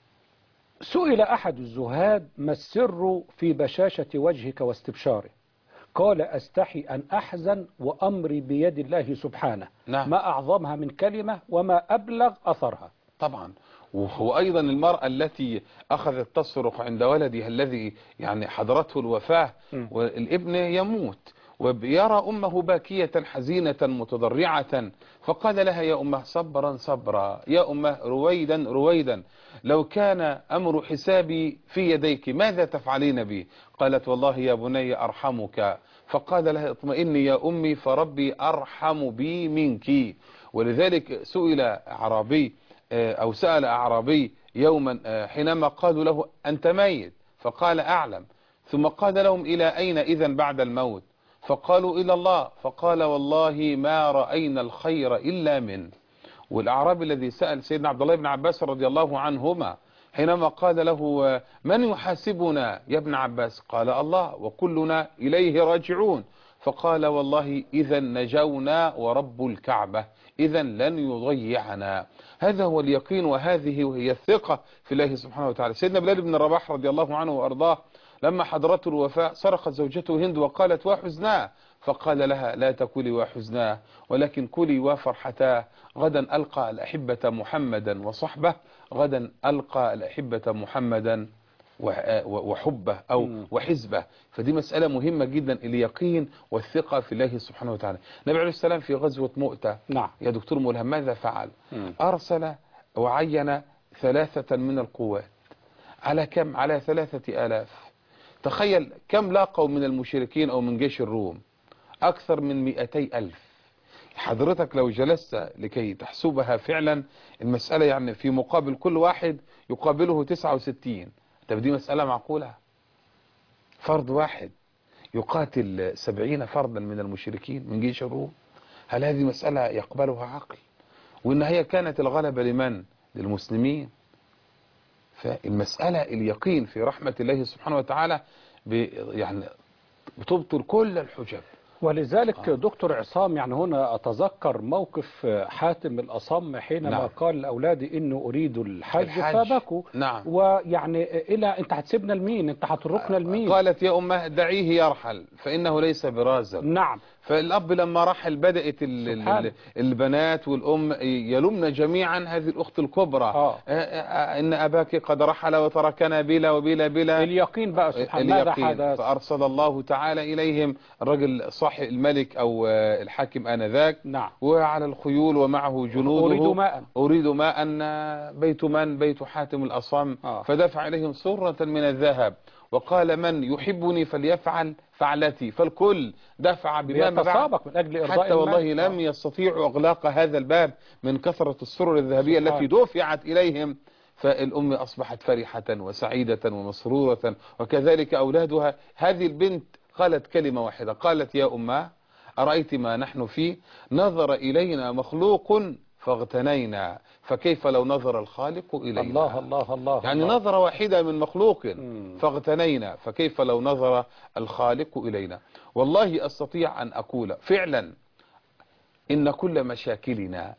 سئل أحد الزهاد: ما السر في بشاشة وجهك واستبشاره؟ قال: أستحي أن أحزن وأمري بيد الله سبحانه. نعم. ما أعظمها من كلمة وما أبلغ أثرها. طبعا. وهو أيضا المرأة التي أخذت تصرخ عند ولدها الذي يعني حضرته الوفاة والابن يموت، ويرى أمه باكية حزينة متضرعة، فقال لها: يا أمه صبرا صبرا، يا أمه رويدا رويدا، لو كان أمر حسابي في يديك ماذا تفعلين بي؟ قالت: والله يا بني أرحمك. فقال لها: اطمئني يا أمي فربي أرحم بي منك. ولذلك سئل أعرابي أو سأل أعرابي يوما حينما قالوا له: أنت ميت؟ فقال: أعلم. ثم قال لهم: إلى أين إذن بعد الموت؟ فقالوا: إلى الله. فقال: والله ما رأينا الخير إلا منه. والأعرابي الذي سأل سيدنا عبد الله بن عباس رضي الله عنهما حينما قال له: من يحاسبنا يا ابن عباس؟ قال: الله، وكلنا إليه راجعون. فقال: والله إذا نجونا ورب الكعبة، إذا لن يضيعنا. هذا هو اليقين، وهذه هي الثقة في الله سبحانه وتعالى. سيدنا بلال بن رباح رضي الله عنه وأرضاه لما حضرته الوفاة صرخت زوجته هند وقالت: وحزناه. فقال لها: لا تكلي وحزناه ولكن كلي وفرحتاه، غدا ألقى الأحبة محمدا وصحبه، غدا ألقى الأحبة محمدا وحبه أو وحزبه. فدي مسألة مهمة جدا، اليقين والثقة في الله سبحانه وتعالى. النبي عليه السلام في غزوة مؤتة، نعم. يا دكتور ملهم، ماذا فعل؟ أرسل وعين 3 من القوات على كم؟ على 3000. تخيل كم لاقوا من المشركين أو من جيش الروم؟ أكثر من 200,000. حضرتك لو جلست لكي تحسبها فعلا المسألة يعني في مقابل كل واحد يقابله 69. طب دي مسألة معقولة؟ فرد واحد يقاتل 70 فردا من المشركين من جيش الروم؟ هل هذه مسألة يقبلها عقل؟ وإن هي كانت الغلبة لمن؟ للمسلمين. فالمسألة اليقين في رحمة الله سبحانه وتعالى يعني بتبطل كل الحجب. ولذلك دكتور عصام، يعني هنا أتذكر موقف حاتم الأصم حينما نعم. قال لأولادي إنه أريد الحج فبكوا. نعم. ويعني إلى أنت هتسيبنا لمين؟ أنت هتتركنا لمين؟ قالت: يا أمه دعيه يرحل فإنه ليس برازق. نعم. فالأب لما رحل بدأت سبحان. البنات والأم يلومن جميعا هذه الأخت الكبرى. إن أباك قد رحل وتركنا بلا وبلا بلا. اليقين بقى سبحان ماذا حدث؟ فأرسل الله تعالى إليهم الرجل صاحب الملك أو الحاكم آنذاك، نعم، وعلى الخيول ومعه جنوده. أريد ماء بيت من؟ بيت حاتم الأصم. فدفع إليهم سرة من الذهب وقال من يحبني فليفعل فعلتي، فالكل دفع بما يتسابق من أجل إرضاء حتى والله لم يستطيعوا إغلاق هذا الباب من كثرة السرر الذهبية التي دفعت إليهم. فالأم أصبحت فرحة وسعيدة ومسرورة، وكذلك أولادها. هذه البنت قالت كلمة واحدة، قالت يا أمه أرأيت ما نحن فيه؟ نظر إلينا مخلوق فاغتنينا، فكيف لو نظر الخالق إلينا؟ الله الله الله. يعني نظرة واحدة من مخلوق فاغتنينا، فكيف لو نظر الخالق إلينا؟ والله أستطيع أن أقول فعلا إن كل مشاكلنا،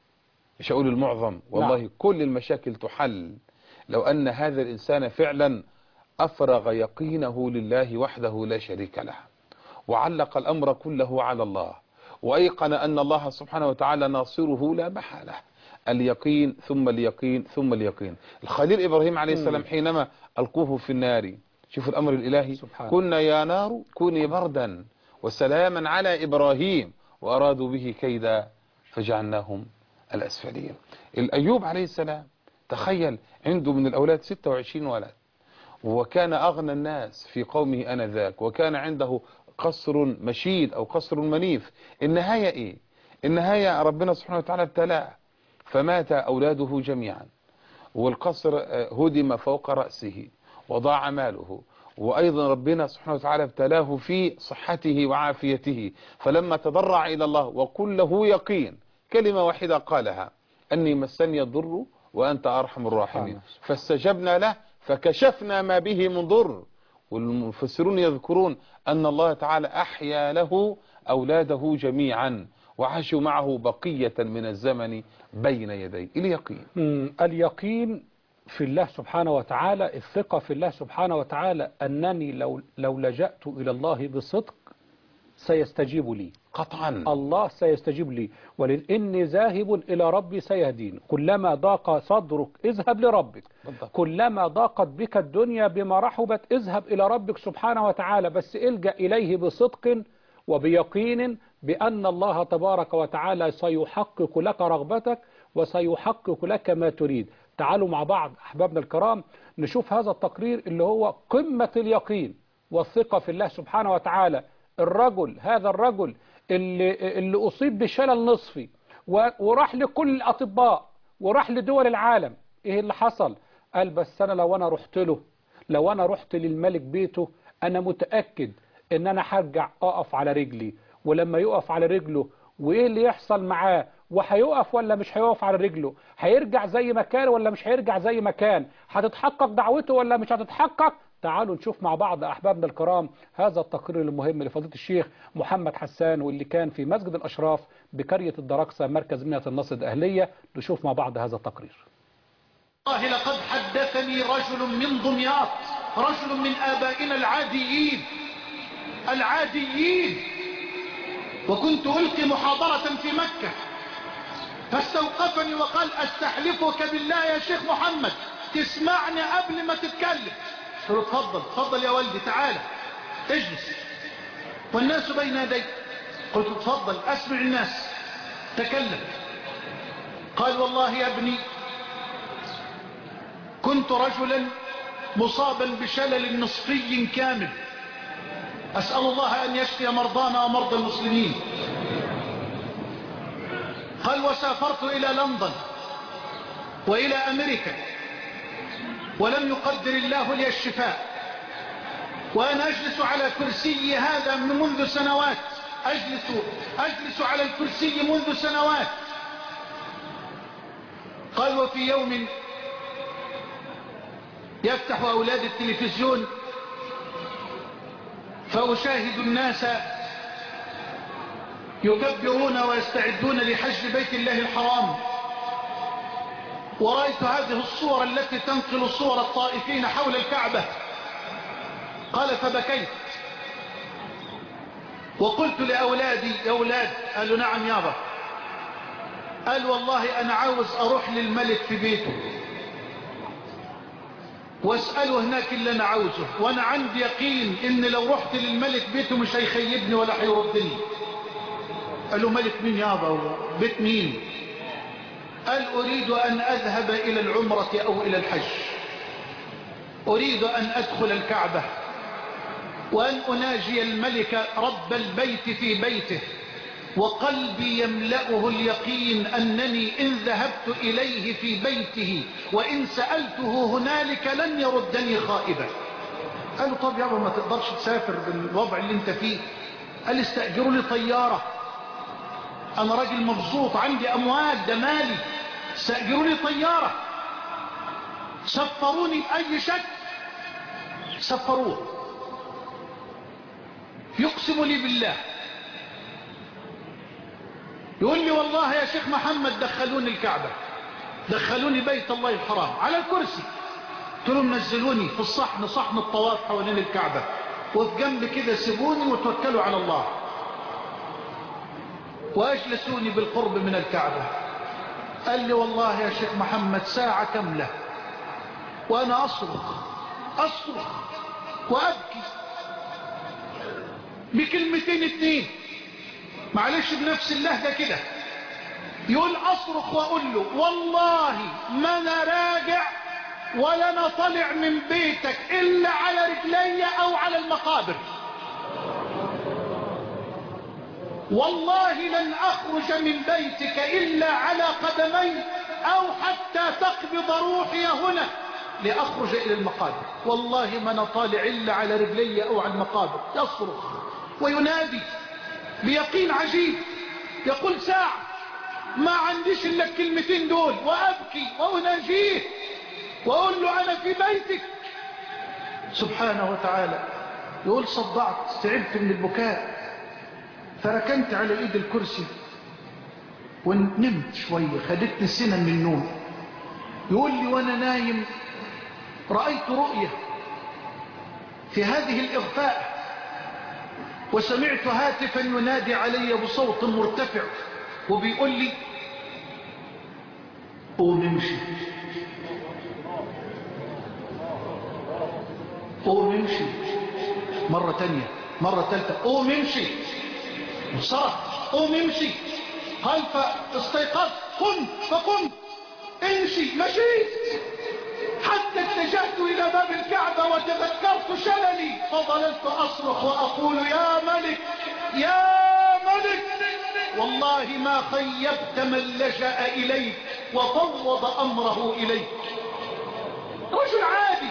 مش أقول المعظم، والله كل المشاكل تحل لو أن هذا الإنسان فعلا أفرغ يقينه لله وحده لا شريك له، وعلق الأمر كله على الله، وأيقن أن الله سبحانه وتعالى ناصره لا محالة. اليقين ثم اليقين ثم اليقين. الخليل إبراهيم عليه السلام حينما ألقوه في النار، شوف الأمر الإلهي، كنا يا نار كوني بردا وسلاما على إبراهيم وأرادوا به كيدا فجعلناهم الأسفلين. الأيوب عليه السلام تخيل عنده من الأولاد 26 ولد، وكان أغنى الناس في قومه آنذاك، وكان عنده قصر مشيد أو قصر منيف. النهاية إيه؟ النهاية ربنا سبحانه وتعالى ابتلاه فمات أولاده جميعا، والقصر هدم فوق رأسه وضاع ماله، وأيضا ربنا سبحانه وتعالى ابتلاه في صحته وعافيته. فلما تضرع إلى الله وقل له يقين، كلمة واحدة قالها، أني مسني الضر وأنت أرحم الراحمين، فاستجبنا له فكشفنا ما به من ضر. والمفسرون يذكرون أن الله تعالى أحيا له أولاده جميعا وعاشوا معه بقية من الزمن بين يديه. اليقين، اليقين في الله سبحانه وتعالى، الثقة في الله سبحانه وتعالى، أنني لو لجأت إلى الله بصدق سيستجيب لي قطعا. الله سيستجيب لي، ولإني ذاهب إلى ربي سيهدين. كلما ضاق صدرك اذهب لربك، كلما ضاقت بك الدنيا بما رحبت اذهب إلى ربك سبحانه وتعالى، بس الجأ إليه بصدق وبيقين بأن الله تبارك وتعالى سيحقق لك رغبتك وسيحقق لك ما تريد. تعالوا مع بعض أحبابنا الكرام نشوف هذا التقرير اللي هو قمة اليقين والثقة في الله سبحانه وتعالى. هذا الرجل اللي أصيب بشلل نصفي وراح لكل الأطباء وراح لدول العالم، إيه اللي حصل؟ قال بس أنا لو أنا رحت للملك بيته أنا متأكد إن أنا هرجع أقف على رجلي. ولما يقف على رجله وإيه اللي يحصل معاه، وهيقف ولا مش هيقف على رجله، هيرجع زي ما كان ولا مش هيرجع زي ما كان، هتتحقق دعوته ولا مش هتتحقق. تعالوا نشوف مع بعض أحبابنا الكرام هذا التقرير المهم لفضيلة الشيخ محمد حسان، واللي كان في مسجد الأشراف بقرية الدرقسة مركز منية النصر الأهلية. نشوف مع بعض هذا التقرير. والله لقد حدثني رجل من دمياط، رجل من آبائنا العاديين، وكنت ألقي محاضرة في مكة فاستوقفني وقال استحلفك بالله يا شيخ محمد تسمعني قبل ما تتكلم. قلت له تفضل يا ولدي، تعالى اجلس والناس بين يديك. قلت له تفضل اسمع الناس، تكلم. قال والله يا ابني كنت رجلا مصابا بشلل نصفي كامل، أسأل الله أن يشفي مرضانا ومرضى المسلمين. قال وسافرت إلى لندن وإلى أمريكا ولم يقدر الله لي الشفاء، وأنا أجلس على كرسي هذا منذ سنوات، أجلس على الكرسي منذ سنوات. قال وفي يوم يفتح أولاد التلفزيون فأشاهد الناس يكبرون ويستعدون لحج بيت الله الحرام، ورأيت هذه الصور التي تنقل صور الطائفين حول الكعبة. قال فبكيت وقلت لأولادي يا أولاد، قالوا نعم يابا، قال والله أنا عاوز أروح للملك في بيته واسأله هناك اللي أنا عاوزه، وأنا عندي يقين إن لو رحت للملك بيته مش هيخيبني ولا هيردني. قالوا ملك مين يابا؟ بيت مين؟ قال أريد أن أذهب إلى العمرة أو إلى الحج، أريد أن أدخل الكعبة وأن أناجي الملك رب البيت في بيته، وقلبي يملأه اليقين أنني إن ذهبت إليه في بيته وإن سألته هنالك لن يردني خائبا. قالوا طب يابا ما تقدرش تسافر بالوضع اللي انت فيه؟ قال استأجروا لي طيارة، أنا راجل مبسوط عندي أموال ده مالي، استأجروا لي طيارة، سفروني بأي شكل سفروه. يقسم لي بالله، يقول لي والله يا شيخ محمد دخلوني الكعبة، دخلوني بيت الله الحرام على الكرسي، قلت لهم نزلوني في الصحن، صحن الطواف حوالين الكعبة، وفي جنب كده سيبوني وتوكلوا على الله، واجلسوني بالقرب من الكعبة. قال لي والله يا شيخ محمد ساعة كاملة وانا اصرخ وابكي بكلمتين اتنين، معلش بنفس اللهجة كده، يقول اصرخ واقول له والله ما انا راجع ولا انا طالع من بيتك الا على رجلي او على المقابر، والله لن اخرج من بيتك الا على قدمي او حتى تقبض روحي هنا لأخرج إلى المقابر، والله ما أنا طالع إلا على رجلي أو على المقابر. يصرخ وينادي بيقين عجيب، يقول ساعة ما عنديش إلا الكلمتين دول، وأبكي وأناجيه وأقول له أنا في بيتك سبحانه وتعالى. يقول صدعت، تعبت من البكاء، فركنت على إيد الكرسي ونمت شوية، خدتني سنة من النوم. يقول لي وأنا نايم رأيت رؤية في هذه الإغفاء، وسمعت هاتفا ينادي علي بصوت مرتفع وبيقول لي قوم امشي، قوم امشي. مرة تانية، مرة ثالثة، قوم امشي. صرخ قوم امشي. قال فاستيقظت، فقمت امشي. مشيت حتى اتجهت إلى باب الكعبة وتذكرت شللي، فظللت أصرخ وأقول يا ملك يا ملك، والله ما خيبت من لجأ إليك وفوض أمره إليك. رجل عادي،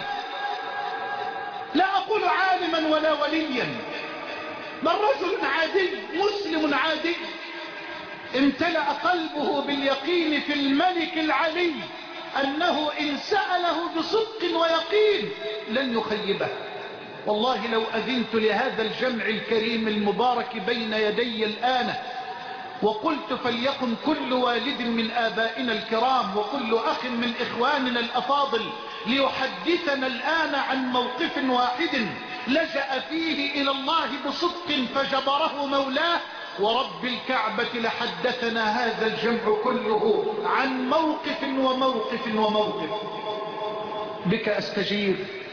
لا أقول عالما ولا وليا، بل رجل عادي مسلم عادي امتلأ قلبه باليقين في الملك العلي أنه إن سأله بصدق ويقين لن يخيبه. والله لو أذنت لهذا الجمع الكريم المبارك بين يدي الآن وقلت فليقم كل والد من آبائنا الكرام وكل أخ من إخواننا الأفاضل ليحدثنا الآن عن موقف واحد لجأ فيه إلى الله بصدق فجبره مولاه ورب الكعبة لحدثنا هذا الجمع كله عن موقف وموقف وموقف. بك أستجير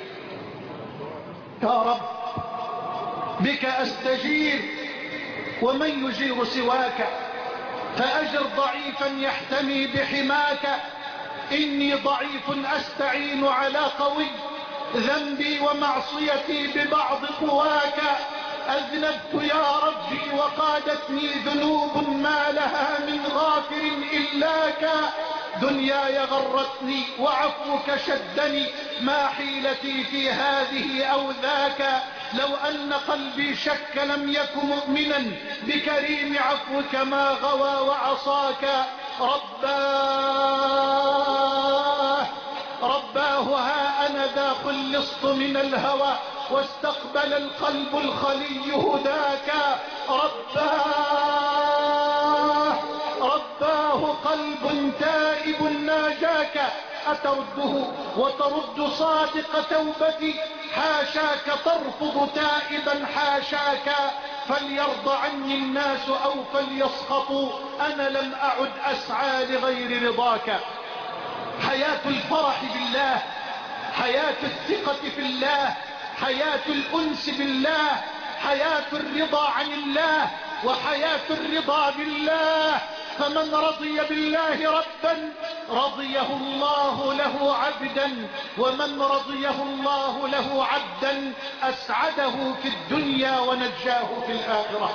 يا رب، بك أستجير، ومن يجير سواك، فأجر ضعيفا يحتمي بحماك، إني ضعيف أستعين على قوي، ذنبي ومعصيتي ببعض قواك، أذنبت يا ربي وقادتني ذنوب ما لها من غافر إلاك، دنياي غرتني وعفوك شدني، ما حيلتي في هذه أو ذاك، لو أن قلبي شك لم يك مؤمنا بكريم عفوك ما غوى وعصاك. رباه ها أنا ذا خلصت من الهوى واستقبل القلب الخلي هداك. رباه قلب تائب ناجاك، أترده وترد صادق توبتي، حاشاك ترفض تائبا حاشاك، فليرضى عني الناس أو فليسخطوا، أنا لم أعد أسعى لغير رضاك. حياة الفرح بالله، حياة الثقة في الله، حياة الأنس بالله، حياة الرضا عن الله، وحياة الرضا بالله. فمن رضي بالله ربا رضيه الله له عبدا، ومن رضيه الله له عبدا أسعده في الدنيا ونجاه في الآخرة.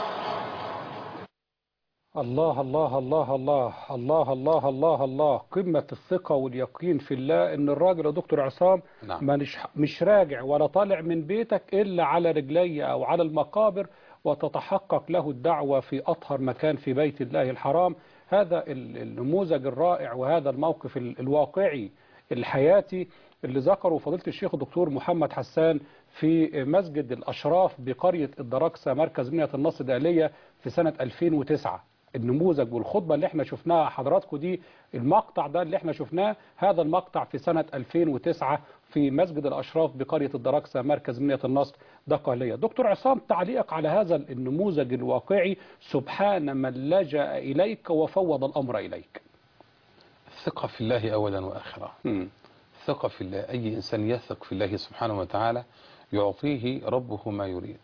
الله الله الله الله الله الله الله الله، قمة الثقة واليقين في الله. ان الراجل يا دكتور عصام نعم. مش راجع ولا طالع من بيتك الا على رجلي او على المقابر، وتتحقق له الدعوة في اطهر مكان في بيت الله الحرام. هذا النموذج الرائع وهذا الموقف الواقعي الحياتي اللي ذكره فضيلة الشيخ الدكتور محمد حسان في مسجد الأشراف بقرية الدراكسة مركز منية النصر الدقهلية في سنة 2009. النموذج والخطبة اللي احنا شفناها حضراتكم دي، المقطع ده اللي احنا شفناه، هذا المقطع في سنة 2009 في مسجد الأشراف بقرية الدراكسة مركز منية النصر الدقهلية. دكتور عصام، تعليق على هذا النموذج الواقعي، سبحان من لجأ إليك وفوض الأمر إليك. الثقة في الله أولا وآخرا. الثقة في الله، أي إنسان يثق في الله سبحانه وتعالى يعطيه ربه ما يريد.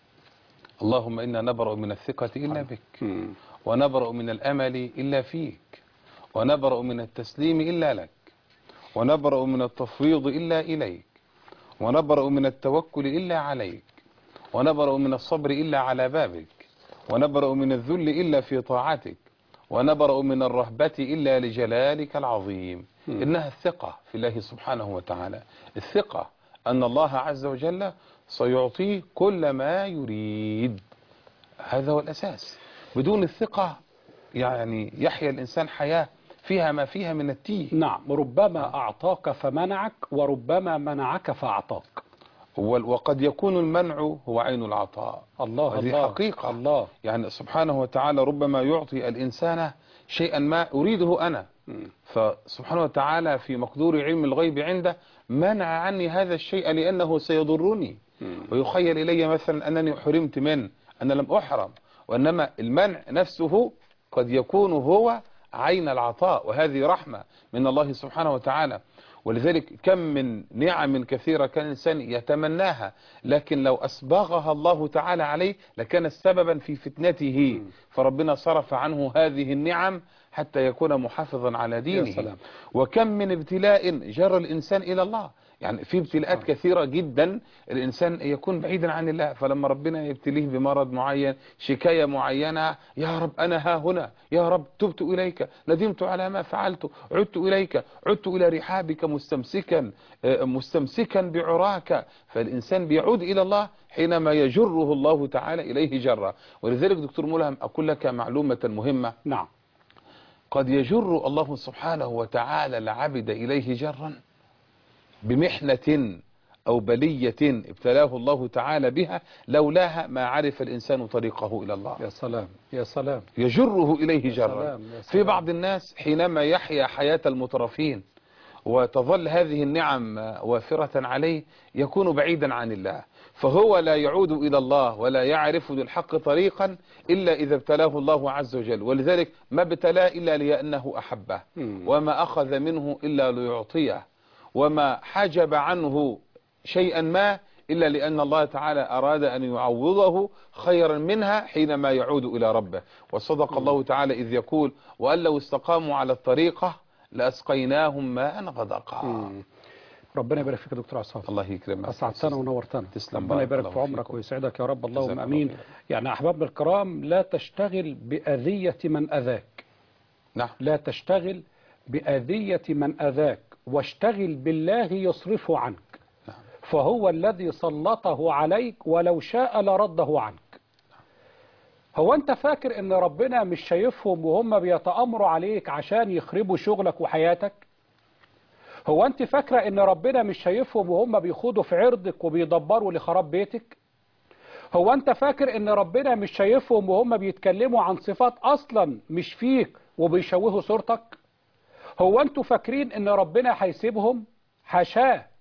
اللهم إنا نبرأ من الثقة إلا بك، ونبرأ من الأمل إلا فيك، ونبرأ من التسليم إلا لك، ونبرأ من التفويض إلا إليك، ونبرأ من التوكل إلا عليك، ونبرأ من الصبر إلا على بابك، ونبرأ من الذل إلا في طاعتك، ونبرأ من الرهبة إلا لجلالك العظيم. إنها الثقة في الله سبحانه وتعالى، الثقة أن الله عز وجل سيعطيه كل ما يريد. هذا هو الأساس. بدون الثقة يعني يحيا الإنسان حياة فيها ما فيها من التيه. نعم، ربما أعطاك فمنعك، وربما منعك فأعطاك. وقد يكون المنع هو عين العطاء. الله هذه الله حقيقة. الله. يعني سبحانه وتعالى ربما يعطي الإنسان شيئا ما أريده أنا، فسبحانه وتعالى في مقدور علم الغيب عنده منع عني هذا الشيء لأنه سيضرني، ويخيل إلي مثلا أنني حرمت منه، أنا لم أحرم، وإنما المنع نفسه قد يكون هو عين العطاء، وهذه رحمة من الله سبحانه وتعالى. ولذلك كم من نعم كثيرة كان الإنسان يتمناها، لكن لو أسبغها الله تعالى عليه لكان سببا في فتنته، فربنا صرف عنه هذه النعم حتى يكون محافظا على دينه. وكم من ابتلاء جر الإنسان إلى الله، يعني في ابتلاءات كثيرة جدا الإنسان يكون بعيدا عن الله، فلما ربنا يبتليه بمرض معين، شكاية معينة، يا رب أنا ها هنا، يا رب تبت إليك، ندمت على ما فعلت، عدت إليك، عدت إلى رحابك مستمسكا بعراك. فالإنسان بيعود إلى الله حينما يجره الله تعالى إليه جرة. ولذلك دكتور ملهم أقول لك معلومة مهمة. نعم، قد يجر الله سبحانه وتعالى العبد إليه جرا بمحنة أو بلية ابتلاه الله تعالى بها، لولاها ما عرف الإنسان طريقه إلى الله. يا سلام يا سلام. يجره إليه يا جرا. سلام يا سلام. في بعض الناس حينما يحيا حياة المترفين وتظل هذه النعم وافرة عليه يكون بعيدا عن الله، فهو لا يعود إلى الله ولا يعرف للحق طريقا إلا إذا ابتلاه الله عز وجل. ولذلك ما ابتلاه إلا لأنه أحبه، وما أخذ منه إلا ليعطيه، وما حجب عنه شيئا ما إلا لأن الله تعالى أراد أن يعوضه خيرا منها حينما يعود إلى ربه. وصدق الله تعالى إذ يقول وأن لو استقاموا على الطريقة لأسقيناهم ماء غدقا. ربنا يبارك فيك يا دكتور عصام. الله يكرمك، أسعدتنا ونورتنا. تسلم. ربنا يبارك في عمرك ويسعدك يا رب، اللهم أمين. يعني أحبابنا الكرام، لا تشتغل بأذية من أذاك. نعم. لا تشتغل بأذية من أذاك، واشتغل بالله يصرفه عنك. نعم. فهو الذي سلطه عليك ولو شاء لرده عنك. هو أنت فاكر إن ربنا مش شايفهم وهم بيتأمروا عليك عشان يخربوا شغلك وحياتك؟ هو أنت فاكرة إن ربنا مش شايفهم وهم بيخوضوا في عرضك وبيدبروا لخراب بيتك؟ هو أنت فاكر إن ربنا مش شايفهم وهم بيتكلموا عن صفات أصلا مش فيك وبيشوهوا صورتك؟ هو أنتوا فاكرين إن ربنا هيسيبهم؟ حاشاه،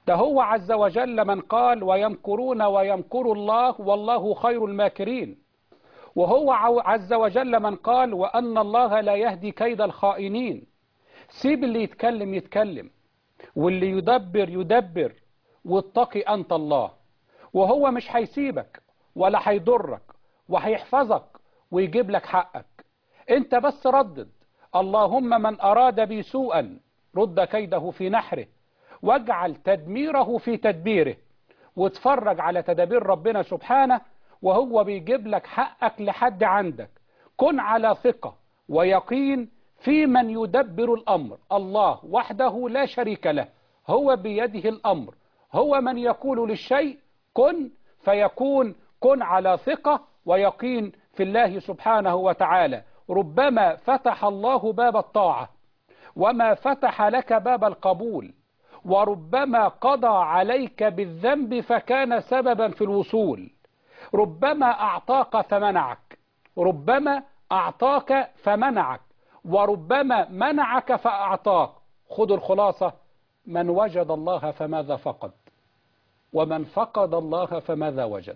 ده هو عز وجل من قال ويمكرون ويمكر الله والله خير الماكرين. وهو عز وجل من قال وأن الله لا يهدي كيد الخائنين. سيب اللي يتكلم يتكلم، واللي يدبر يدبر، واتقي أنت الله. وهو مش هيسيبك ولا هيضرك، وهيحفظك ويجيب لك حقك. انت بس ردد اللهم من أراد بي سوءا رد كيده في نحره واجعل تدميره في تدبيره، واتفرج على تدابير ربنا سبحانه وهو بيجيب لك حقك لحد عندك. كن على ثقة ويقين في من يدبر الأمر، الله وحده لا شريك له، هو بيده الأمر، هو من يقول للشيء كن فيكون. كن على ثقة ويقين في الله سبحانه وتعالى. ربما فتح الله باب الطاعة وما فتح لك باب القبول، وربما قضى عليك بالذنب فكان سببا في الوصول. ربما أعطاك فمنعك، ربما أعطاك فمنعك، وربما منعك فأعطاك. خذوا الخلاصة: من وجد الله فماذا فقد، ومن فقد الله فماذا وجد.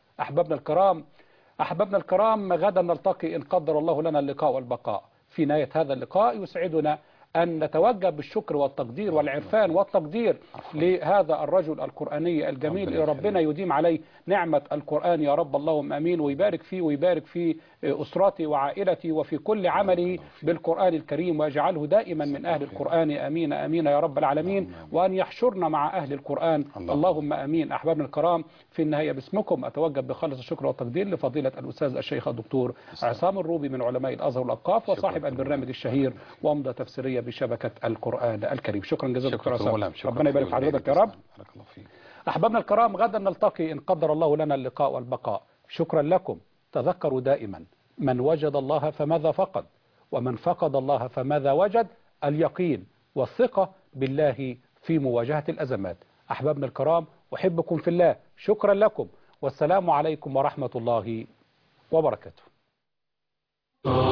أحبابنا الكرام، غدا نلتقي إن قدر الله لنا اللقاء والبقاء. في نهاية هذا اللقاء يسعدنا أن نتوجه بالشكر والتقدير والعرفان والتقدير لهذا الرجل القرآني الجميل اللي ربنا يديم عليه نعمة القرآن يا رب، اللهم أمين، ويبارك فيه ويبارك في أسرتي وعائلتي وفي كل عمله بالقرآن الكريم، ويجعله دائما من أهل القرآن. أمين أمين يا رب العالمين، وأن يحشرنا مع أهل القرآن اللهم أمين. أحبابنا الكرام، في النهاية باسمكم أتوجه بخالص الشكر والتقدير لفضيلة الأستاذ الشيخ الدكتور عصام الروبي من علماء الأزهر والأوقاف وصاحب البرنامج الشهير ومضة تفسيرية بشبكة القرآن الكريم. شكرا جزيلا دكتور عصام، ربنا يبارك في حضرتك يا رب. أحبابنا الكرام، غدا نلتقي إن قدر الله لنا اللقاء والبقاء. شكرا لكم. تذكروا دائما من وجد الله فماذا فقد، ومن فقد الله فماذا وجد. اليقين والثقة بالله في مواجهة الأزمات. أحبابنا الكرام، أحبكم في الله. شكرا لكم، والسلام عليكم ورحمة الله وبركاته.